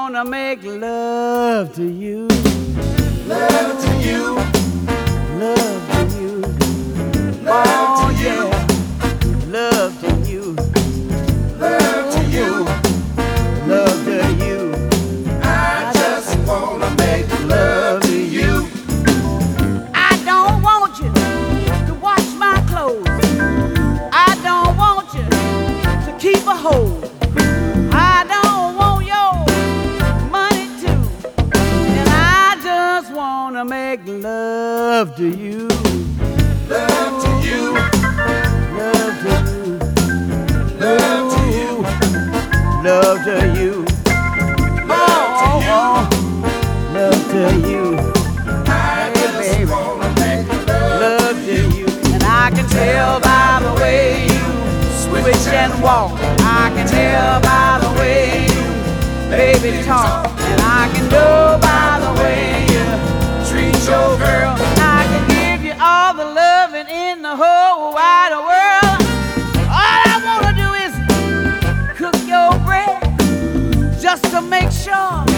wanna make love to you. Love to you. Love to you. Love to you. Yeah. Love to you. Love to you. Love to you. I just wanna make love to you. I don't want you to wash my clothes. I don't want you to keep a hold. I don't want your money too. And I just wanna make love to you. Love to you. Love to you. Love to you. Love to you. Love to you. Love to you. I just wanna make Love to you. And I can tell by the way you switch and walk. I can tell by the way you baby talk. And I can know by the way you treat your girl. I can give you all the loving in the whole wide world. All I wanna do is cook your bread just to make sure